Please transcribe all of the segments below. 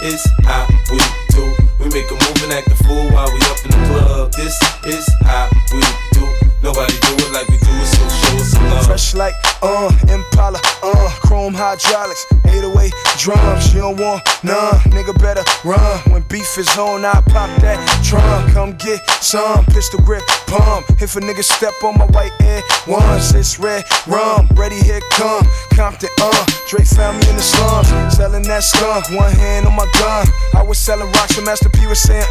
is how we do. We make a move and act a fool while we up in the club. This is how we do. Nobody do it like we do it, so show us some love. Fresh like, Impala, chrome hydraulics, 808 drums. You don't want none, nigga better run. When beef is on, I pop that trunk. Come get some, pistol grip, pump. If a nigga step on my white Air Ones, it's red rum, ready, here come Compton, Drake found me in the slums, selling that skunk, one hand on my gun. I was selling rocks and Master P was saying,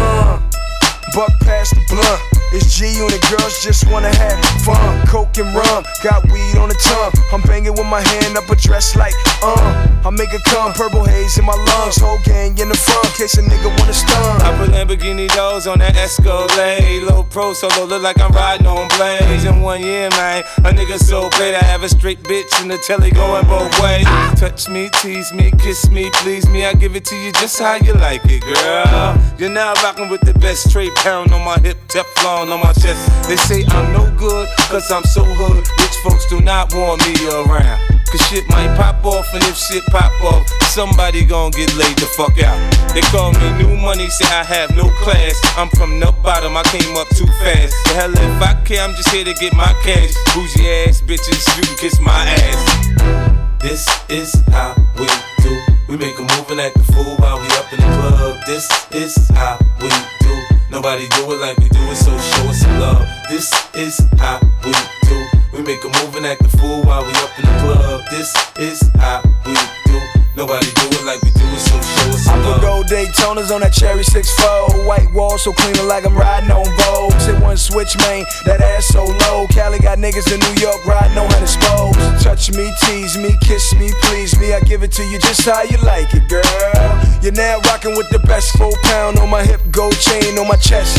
buck past the blunt. It's G-Unit, girls just wanna have fun. Coke and rum, got weed on the tongue. I'm banging with my hand up a dress like, I make it come, purple haze in my lungs. Whole gang in the front, case a nigga wanna stun. I put Lamborghini doors on that Escalade. Low pro solo, look like I'm riding on blades. In 1 year, man, a nigga so great. I have a straight bitch in the telly going both ways. Touch me, tease me, kiss me, please me. I give it to you just how you like it, girl. You're now rocking with the best, straight pound on my hip, Teflon on my chest. They say I'm no good, cause I'm so hood. Rich folks do not want me around, cause shit might pop off, and if shit pop off, somebody gon' get laid the fuck out. They call me new money, say I have no class. I'm from the bottom, I came up too fast. The hell if I care, I'm just here to get my cash. Bougie ass bitches, you can kiss my ass. This is how we do. We make a move and act a fool while we up in the club. This is how we do. Nobody do it like we do it, so show us some love. This is how we do. We make a move and act a fool while we up in the club. This is how we do. Nobody do it like we do it, so show us some love. I put gold Daytonas on that cherry 6'4". White wall so clean like I'm riding on Vogue. Hit one switch, man, that ass so low. Cali got niggas in New York riding on 100 spokes. Touch me, tease me, kiss me, please me. I give it to you just how you like it, girl. You're now rocking with the best, 4 pound on my hip, gold chain on my chest.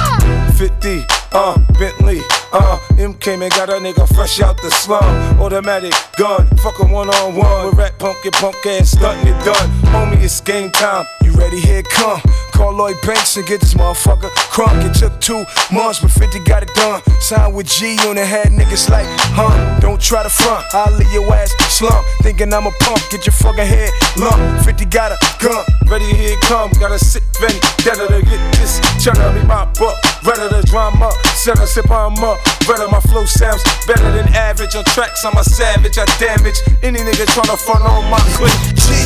50, Bentley, M came and got a nigga fresh out the slum. Automatic gun, fuck a one-on-one. With rap punk, get punk ass stuntin' it done. Homie, it's game time. You ready, here it come. Call Lloyd Banks and get this motherfucker crunk. It took 2 months, but 50 got it done. Signed with G-Unit, had niggas like, don't try to front, I'll leave your ass slump. Thinking I'm a punk, get your fucking head lump. 50 got a gun, ready, here it come. Got a sick vendetta to get this cheddar be my buck. Redder the drama, set a sip on up. Redder my flow sounds better than average. On tracks, I'm a savage, I damage any nigga tryna front on my clique.